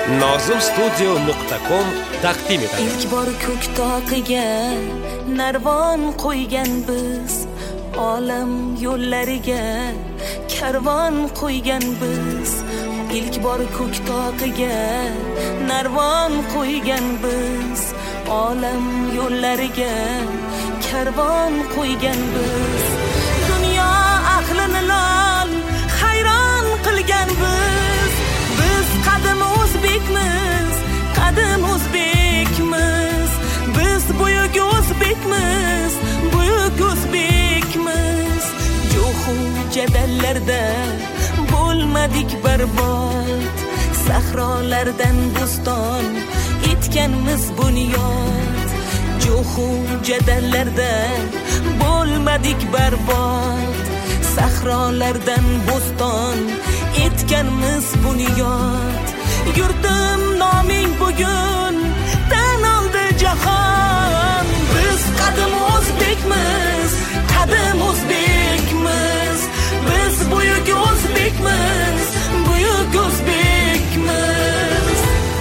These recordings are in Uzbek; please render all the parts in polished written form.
nozimstudio.com taqdim etadi. İlk bor ko'k toqiga narvon qo'ygan biz, olam yo'llariga karvon qo'ygan biz. İlk bor ko'k toqiga narvon qo'ygan biz, olam yo'llariga karvon qo'ygan biz. Dunyo aqlini lol hayron qilgan biz. Biz qadim o'zbekmiz, qadim o'zbekmiz. Biz buyuk o'zbekmiz, buyuk o'zbekmiz. Jo'xu jadallarda bo'lmadik barbod, sahrolardan bo'ston etganmiz bunyod. Jo'xu jadallarda bo'lmadik barbod, sahrolardan bo'ston etganmiz bunyod. Yurtim noming bugun tan oldi jahon. Biz qadim o'zbekmiz, qadim o'zbekmiz. Biz buyuk o'zbekmiz, buyuk o'zbekmiz.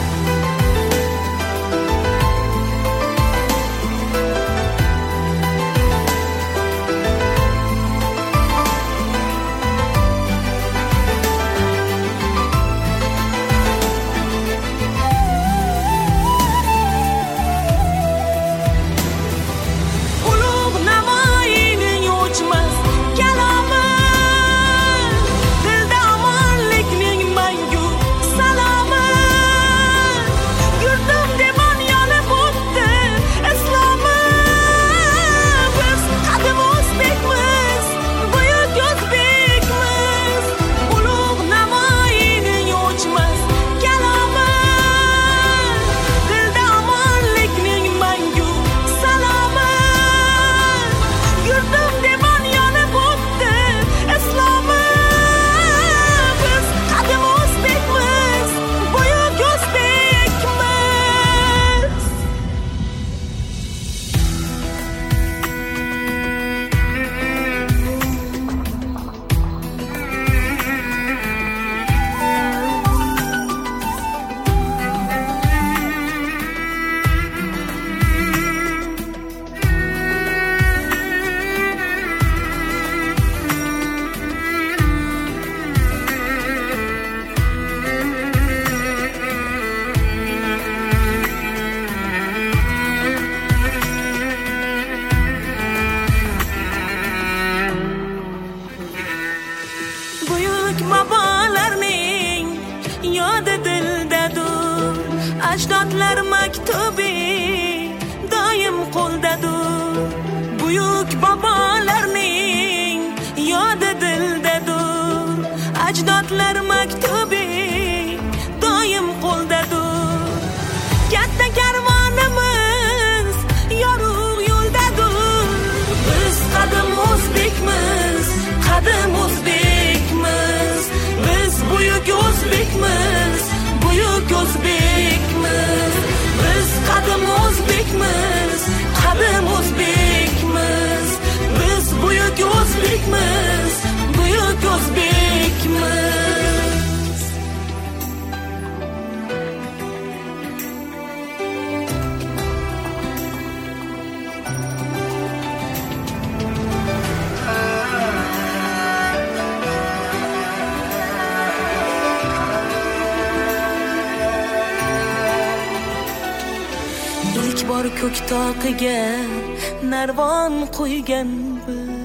Ajdodlar maktubi doim qo'ldadir. Buyuk bobolarning yodi dildadir. Ajdodlar maktubi doim qo'ldadir. Katta karvonimiz yorug' yo'ldadir. Biz qadim o'zbekmiz, qadim o'zbekmiz. Biz buyuk o'zbekmiz, buyuk o'zbekmiz. Biz qadim o'zbekmiz, qadim o'zbekmiz. Biz buyuk o'zbekmiz, buyuk o'zbekmiz. İlk bor ko'k toqiga narvon qo'ygan biz.